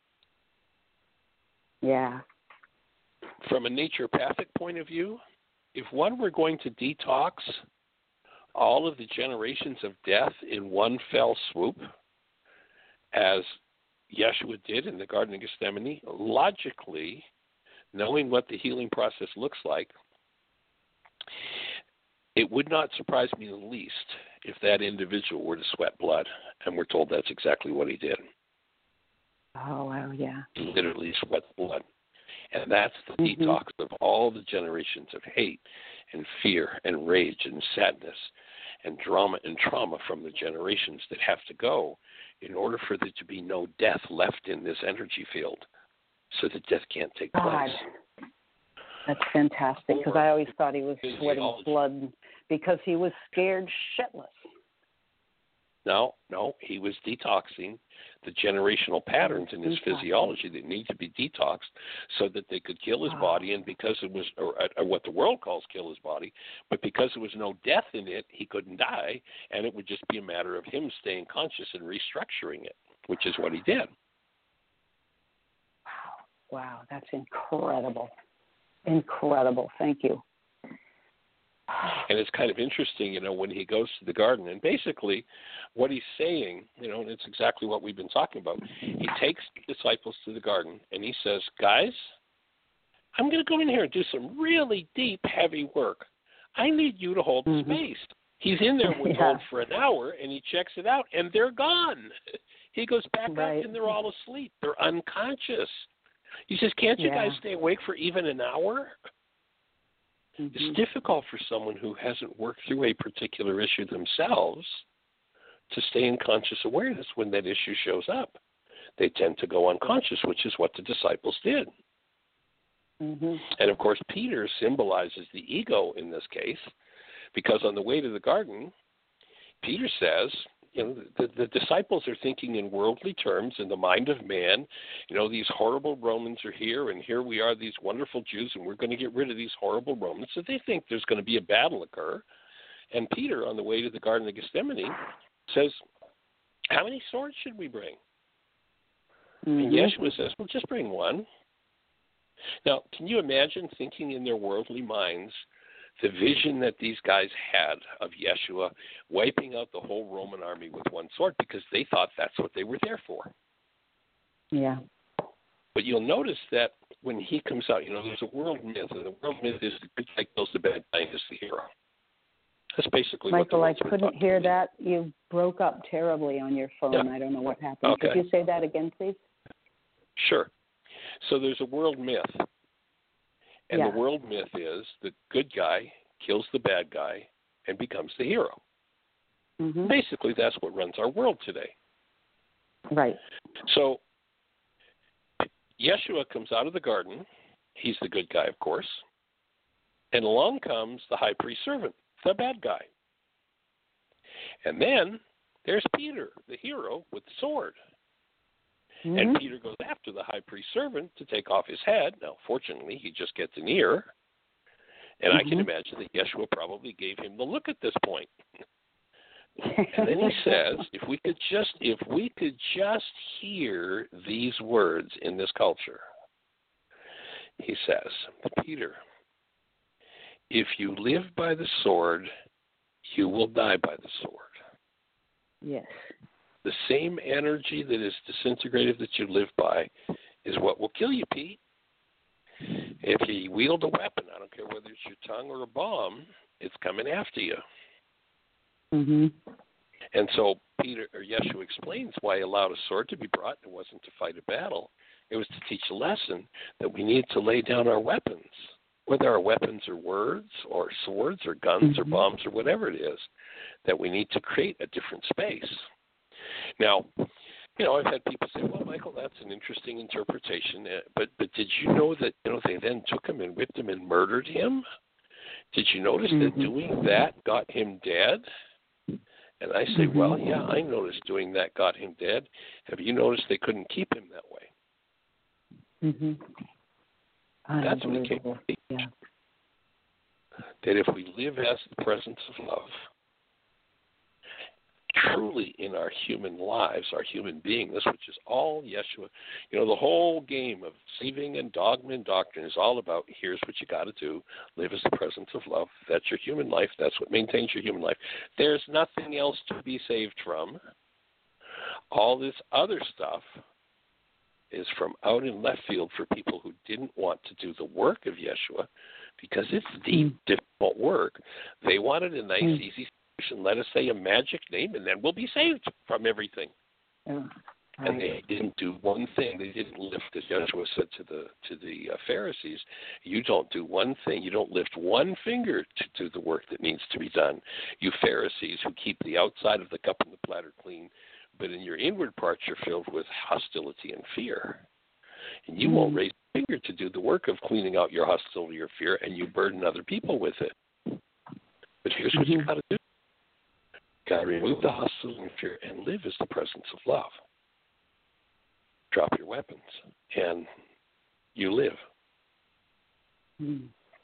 Yeah. From a naturopathic point of view, if one were going to detox all of the generations of death in one fell swoop, as Yeshua did in the Garden of Gethsemane, logically, knowing what the healing process looks like, it would not surprise me in the least if that individual were to sweat blood, and we're told that's exactly what he did. Oh, wow, yeah. He literally sweat blood. And that's the mm-hmm. detox of all the generations of hate and fear and rage and sadness and drama and trauma from the generations that have to go in order for there to be no death left in this energy field so that death can't take God. place. That's fantastic, because I always thought he was sweating blood because he was scared shitless. No, no, he was detoxing the generational patterns in his Detoxing. physiology that need to be detoxed so that they could kill his oh. body, and because it was, or, or what the world calls kill his body, but because there was no death in it, he couldn't die, and it would just be a matter of him staying conscious and restructuring it, which is what he did. Wow, wow, that's incredible. Incredible. Thank you. And it's kind of interesting, you know, when he goes to the garden, and basically what he's saying, you know, and it's exactly what we've been talking about. He takes the disciples to the garden, and he says, guys, I'm going to go in here and do some really deep, heavy work. I need you to hold mm-hmm. space. He's in there, we're yeah. told, for an hour, and he checks it out, and they're gone. He goes back right. up, and they're all asleep. They're unconscious. He says, can't you yeah. guys stay awake for even an hour? Mm-hmm. It's difficult for someone who hasn't worked through a particular issue themselves to stay in conscious awareness when that issue shows up. They tend to go unconscious, which is what the disciples did. Mm-hmm. And, of course, Peter symbolizes the ego in this case, because on the way to the garden, Peter says, you know, the, the disciples are thinking in worldly terms in the mind of man. You know, these horrible Romans are here, and here we are, these wonderful Jews, and we're going to get rid of these horrible Romans. So they think there's going to be a battle occur. And Peter, on the way to the Garden of Gethsemane, says, how many swords should we bring? Mm-hmm. And Yeshua says, well, just bring one. Now, can you imagine thinking in their worldly minds the vision that these guys had of Yeshua wiping out the whole Roman army with one sword, because they thought that's what they were there for? Yeah. But you'll notice that when he comes out, you know, there's a world myth, and the world myth is the good guy kills the bad guy and is the hero. That's basically Michael, what the I couldn't hear that. You broke up terribly on your phone. Yeah. I don't know what happened. Okay. Could you say that again, please? Sure. So there's a world myth. And yeah. the world myth is the good guy kills the bad guy and becomes the hero. Mm-hmm. Basically, that's what runs our world today. Right. So Yeshua comes out of the garden. He's the good guy, of course. And along comes the high priest servant, the bad guy. And then there's Peter, the hero, with the sword. Mm-hmm. And Peter goes after the high priest servant to take off his head. Now, fortunately, he just gets an ear. And mm-hmm. I can imagine that Yeshua probably gave him the look at this point. And then he says, if we could just if we could just hear these words in this culture, he says, Peter, if you live by the sword, you will die by the sword. Yes. The same energy that is disintegrated that you live by is what will kill you, Pete. If you wield a weapon, I don't care whether it's your tongue or a bomb, it's coming after you. Mm-hmm. And so Peter or Yeshua explains why he allowed a sword to be brought. It wasn't to fight a battle. It was to teach a lesson that we need to lay down our weapons, whether our weapons are words or swords or guns mm-hmm. or bombs or whatever it is, that we need to create a different space. Now, you know, I've had people say, well, Michael, that's an interesting interpretation, but but did you know that, you know, they then took him and whipped him and murdered him? Did you notice mm-hmm. that doing that got him dead? And I say, mm-hmm. well, yeah, I noticed doing that got him dead. Have you noticed they couldn't keep him that way? Mm-hmm. That's what it came to be. Yeah. That if we live as the presence of love, truly in our human lives, our human beingness, which is all Yeshua. You know, the whole game of deceiving and dogma and doctrine is all about, here's what you got to do. Live as the presence of love. That's your human life. That's what maintains your human life. There's nothing else to be saved from. All this other stuff is from out in left field for people who didn't want to do the work of Yeshua, because it's deep, difficult work. They wanted a nice, mm. easy and let us say a magic name, and then we'll be saved from everything. Yeah, right. And they didn't do one thing. They didn't lift, as Yeshua said to the to the uh, Pharisees, you don't do one thing. You don't lift one finger to do the work that needs to be done. You Pharisees who keep the outside of the cup and the platter clean, but in your inward parts you're filled with hostility and fear. And you mm. won't raise a finger to do the work of cleaning out your hostility or fear, and you burden other people with it. But here's what mm-hmm. you got to do. Got to remove the hostility and fear and live as the presence of love. Drop your weapons, and you live. Mm.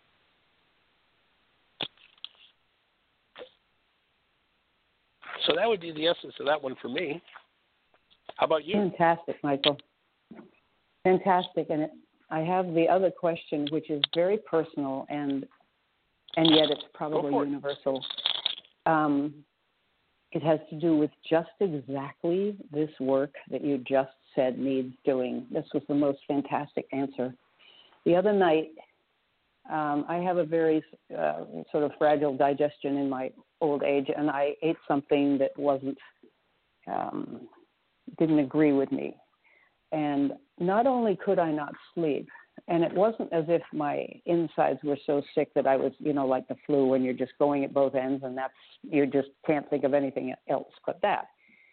So that would be the essence of that one for me. How about you? Fantastic, Michael. Fantastic, and it I have the other question, which is very personal, and and yet it's probably universal. Um, it has to do with just exactly this work that you just said needs doing. This was the most fantastic answer. The other night, um, I have a very uh, sort of fragile digestion in my old age, and I ate something that wasn't, um, didn't agree with me. And not only could I not sleep, and it wasn't as if my insides were so sick that I was, you know, like the flu when you're just going at both ends and that's, you just can't think of anything else but that.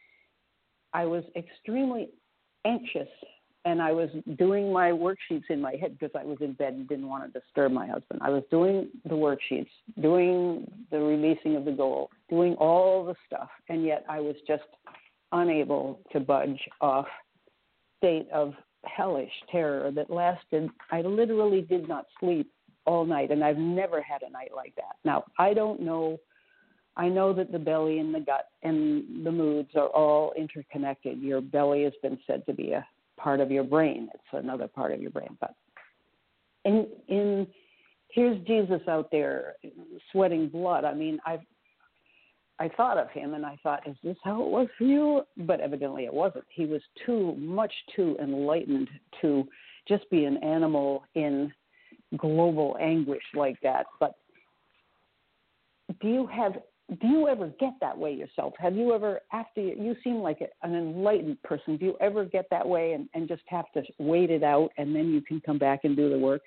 I was extremely anxious, and I was doing my worksheets in my head because I was in bed and didn't want to disturb my husband. I was doing the worksheets, doing the releasing of the goal, doing all the stuff, and yet I was just unable to budge off state of hellish terror that lasted. I literally did not sleep all night, and I've never had a night like that. Now, I don't know. I know that the belly and the gut and the moods are all interconnected. Your belly has been said to be a part of your brain. It's another part of your brain. But in, in here's Jesus out there sweating blood. I mean, I've I thought of him and I thought, is this how it was for you? But evidently it wasn't. He was too much too enlightened to just be an animal in global anguish like that. But do you have, do you ever get that way yourself? Have you ever, after you, you seem like an enlightened person, do you ever get that way and, and just have to wait it out and then you can come back and do the work?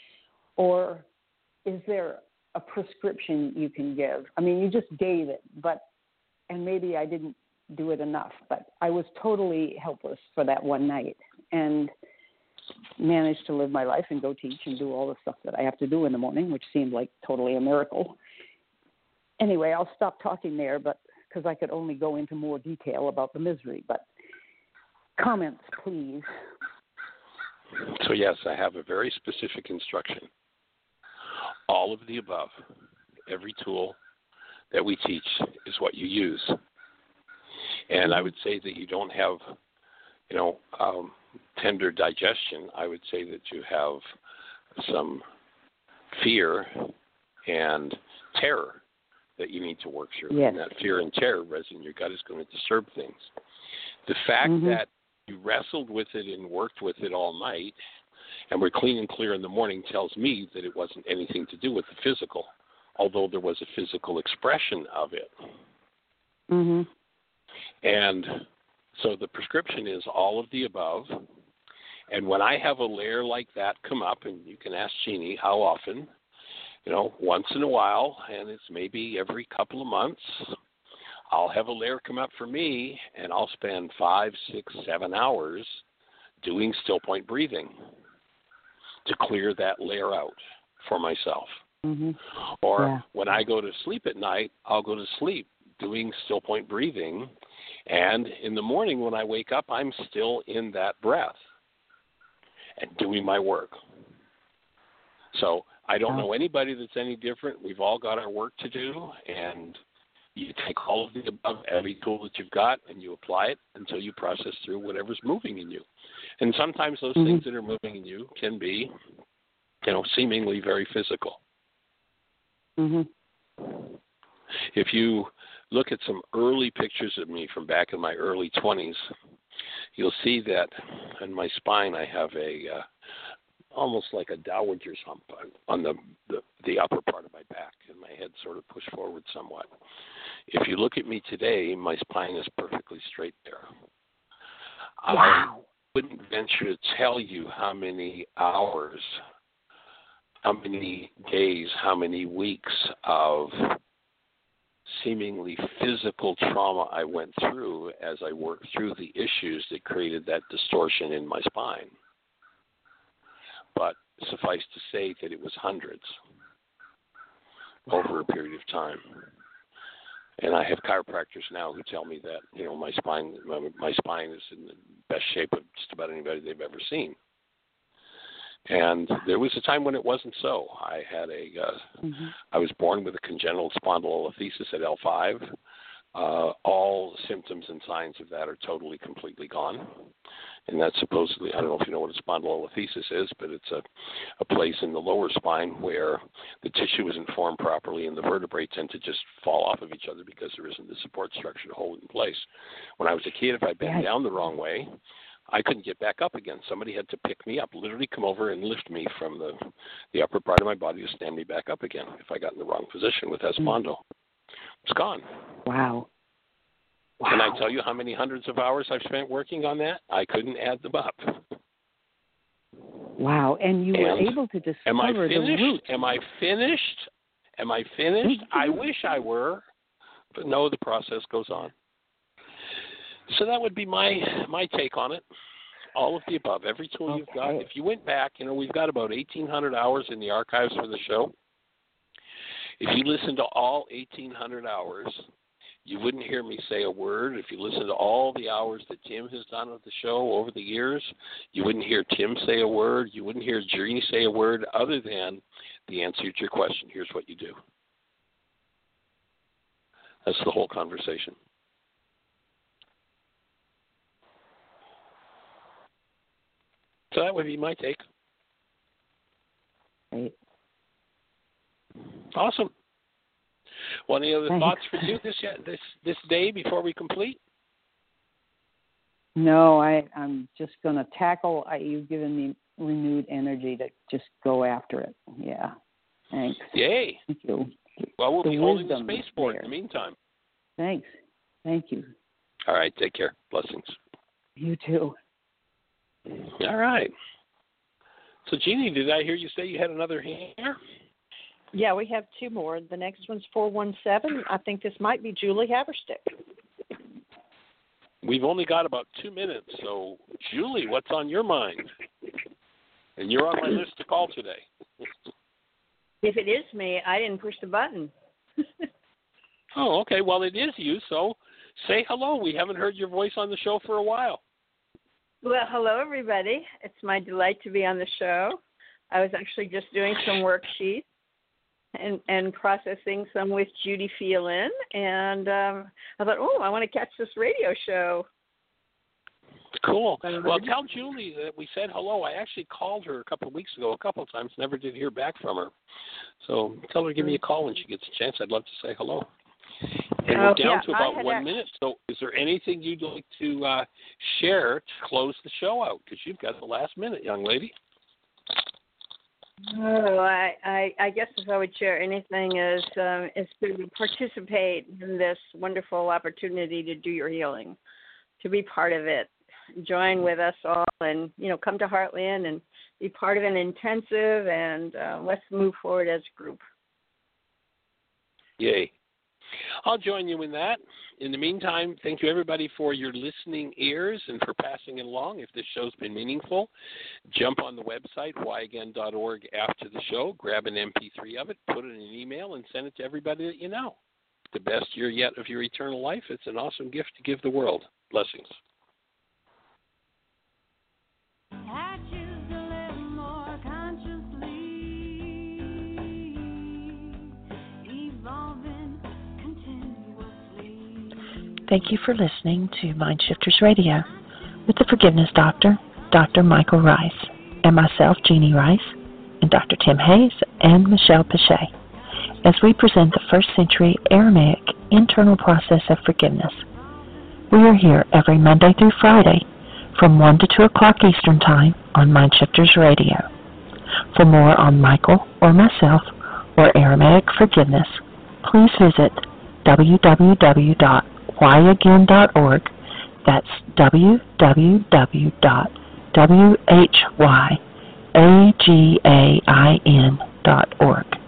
Or is there a prescription you can give? I mean, you just gave it, but, and maybe I didn't do it enough, but I was totally helpless for that one night and managed to live my life and go teach and do all the stuff that I have to do in the morning, which seemed like totally a miracle. Anyway, I'll stop talking there, but because I could only go into more detail about the misery, but comments, please. So yes, I have a very specific instruction. All of the above, every tool that we teach is what you use. And I would say that you don't have, you know, um, tender digestion. I would say that you have some fear and terror that you need to work through. Yes. And that fear and terror resin in your gut is going to disturb things. The fact mm-hmm. that you wrestled with it and worked with it all night and we're clean and clear in the morning tells me that it wasn't anything to do with the physical, although there was a physical expression of it. Mm-hmm. And so the prescription is all of the above. And when I have a layer like that come up, and you can ask Jeannie how often, you know, once in a while, and it's maybe every couple of months, I'll have a layer come up for me, and I'll spend five, six, seven hours doing still point breathing to clear that layer out for myself. Mm-hmm. Or yeah. when I go to sleep at night, I'll go to sleep doing still point breathing, and in the morning when I wake up, I'm still in that breath and doing my work. So I don't know anybody that's any different. We've all got our work to do, and you take all of the above, every tool that you've got, and you apply it until you process through whatever's moving in you. And sometimes those mm-hmm. things that are moving in you can be, you know, seemingly very physical. Mm-hmm. If you look at some early pictures of me from back in my early twenties, you'll see that in my spine I have a uh, almost like a dowager's hump on the, the, the upper part of my back, and my head sort of pushed forward somewhat. If you look at me today, my spine is perfectly straight there. Wow. I wouldn't venture to tell you how many hours, how many days, how many weeks of seemingly physical trauma I went through as I worked through the issues that created that distortion in my spine. But suffice to say that it was hundreds over a period of time. And I have chiropractors now who tell me that, you know, my spine, my, my spine is in the best shape of just about anybody they've ever seen. And there was a time when it wasn't so. I had a, uh, mm-hmm. I was born with a congenital spondylolisthesis at L five. uh, all symptoms and signs of that are totally, completely gone. And that's supposedly, I don't know if you know what a spondylolisthesis is, but it's a, a place in the lower spine where the tissue isn't formed properly and the vertebrae tend to just fall off of each other because there isn't the support structure to hold it in place. When I was a kid, if I bent yeah. down the wrong way, I couldn't get back up again. Somebody had to pick me up, literally come over and lift me from the, the upper part of my body to stand me back up again if I got in the wrong position with Espondo. It's gone. Wow. Wow. Can I tell you how many hundreds of hours I've spent working on that? I couldn't add them up. Wow. And you and were able to discover am I the finished? root. Am I finished? Am I finished? I wish I were, but no, the process goes on. So that would be my my take on it. All of the above, every tool okay. you've got. If you went back, you know, we've got about eighteen hundred hours in the archives for the show. If you listen to all eighteen hundred hours, you wouldn't hear me say a word. If you listen to all the hours that Tim has done with the show over the years, you wouldn't hear Tim say a word. You wouldn't hear Jeannie say a word other than the answer to your question. Here's what you do. That's the whole conversation. So that would be my take. Great. Awesome. Well, any other Thanks. thoughts for you this this this day before we complete? No, I, I'm just going to tackle. I, you've given me renewed energy to just go after it. Yeah. Thanks. Yay. Thank you. Well, we'll the be holding the wisdom spaceport there. in the meantime. Thanks. Thank you. All right. Take care. Blessings. You too. All right. So, Jeannie, did I hear you say you had another hand? Yeah, we have two more. The next one's four one seven. I think this might be Julie Haverstick. We've only got about two minutes. So, Julie, what's on your mind? And you're on my list to call today. If it is me, I didn't push the button. Oh, okay. Well, it is you. So, say hello. We haven't heard your voice on the show for a while. Well, hello, everybody. It's my delight to be on the show. I was actually just doing some worksheets and, and processing some with Judy Phelan, and um, I thought, oh, I want to catch this radio show. Cool. Well, tell Julie that we said hello. I actually called her a couple of weeks ago, a couple of times, never did hear back from her. So tell her to give me a call when she gets a chance. I'd love to say hello. And we're oh, down yeah, to about one act- minute. So is there anything you'd like to uh, share to close the show out? Because you've got the last minute, young lady. Oh, I, I, I guess if I would share anything is um, is to participate in this wonderful opportunity to do your healing, to be part of it. Join with us all and, you know, come to Heartland and be part of an intensive, and uh, let's move forward as a group. Yay. I'll join you in that. In the meantime, thank you, everybody, for your listening ears and for passing it along. If this show's been meaningful, jump on the website, why again dot org, after the show, grab an M P three of it, put it in an email, and send it to everybody that you know. The best year yet of your eternal life. It's an awesome gift to give the world. Blessings. Thank you for listening to Mind Shifters Radio with the Forgiveness Doctor, Doctor Michael Rice, and myself, Jeannie Rice, and Doctor Tim Hayes and Michelle Pichet, as we present the first century Aramaic internal process of forgiveness. We are here every Monday through Friday from one to two o'clock Eastern Time on Mind Shifters Radio. For more on Michael or myself or Aramaic forgiveness, please visit w w w dot why again dot org. That's w w w dot why again dot org.